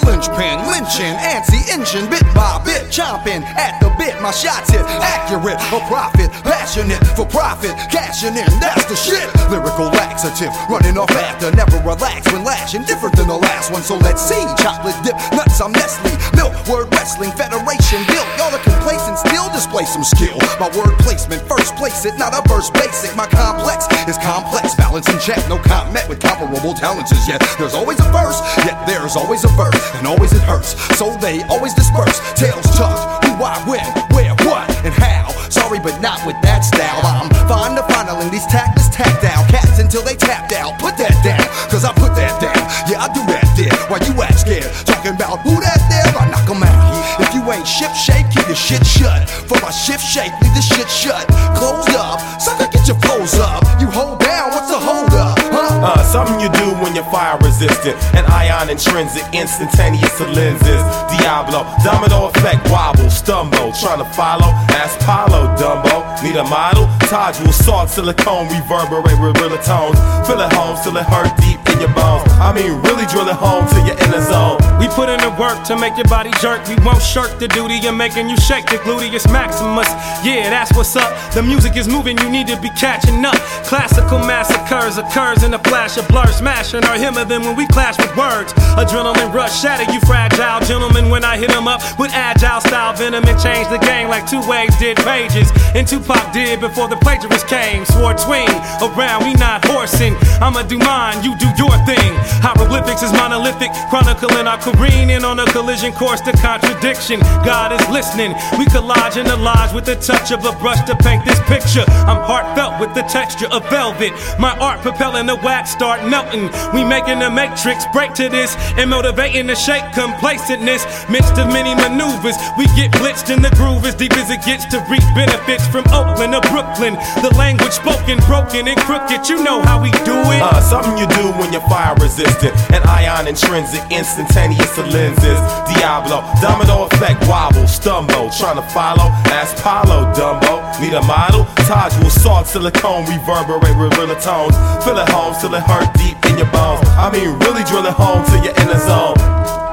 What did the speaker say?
linchpin, lynching, anti-engine, bit by bit, chomping at the bit. My shots hit accurate, a profit, passionate for profit, cashing in, that's the shit. Lyrical laxative, running off after, never relax when lashing, different than the last one. So let's see, chocolate dip, nuts, I'm Nestle, milk, word wrestling, federation built. Y'all are complacent, still display some skill. My word placement, first place it, not a verse basic. My complex is complex, balance in check, no comment with comparable talents as yet. There's always a verse, yet there's always a verse, and always it hurts, so they always disperse. Tails tucked, who, why, when, where, what, and how. Sorry, but not with that style. I'm fond of fondling these tactless tactile cats until they tapped out. Put that down, cause I put that down. Yeah, I do that there. Why you act scared? Talking about who that there? I knock 'em out. If you ain't ship shape, keep your shit shut. For my shift shape, leave the shit shut. Closed up, sucker, get your flows up. You hold down, what's a hold up? Something you do when you're fire resistant, an ion intrinsic, instantaneous lenses. Diablo, domino effect, wobble, stumble, trying to follow. Ask Paulo, Dumbo. Need a model? Taj will salt, silicone, reverberate with real tones. Feel it home till it hurt deep in your bones. I mean, really drill it home till you're in the zone. We put in the work to make your body jerk. We won't shirk the duty of making you shake the gluteus maximus. Yeah, that's what's up. The music is moving, you need to be catching up. Classical massacres occurs in a flash of blur, smashing our hymn of them when we clash with words. Adrenaline rush, shatter you fragile gentlemen when I hit them up with agile style venom and change the game like two waves did pages. And Tupac did before the plagiarists came. Sword swing around, we not horsing. I'ma do mine, you do your thing. Hieroglyphics is monolithic, chronicling our careening on a collision course to contradiction. God is listening, we collage in the lodge with the touch of a brush to paint this picture. I'm heartfelt with the texture of velvet. My art propelling the wax start melting. We making the matrix break to this and motivating the shake complacentness. Midst of many maneuvers, we get blitzed in the groove as deep as it gets to reap benefits from Oakland to Brooklyn. The language spoken, broken and crooked, you know how we do it. Something you do when you're fire resistant, an ion intrinsic, instantaneous lenses. Diablo, domino effect, wobble, stumble, trying to follow. Ask Paulo, Dumbo. Need a model? Taj will salt, silicone, reverberate with real tones. Feel it home till it hurt deep in your bones. I mean, really drill it home till you're in the zone.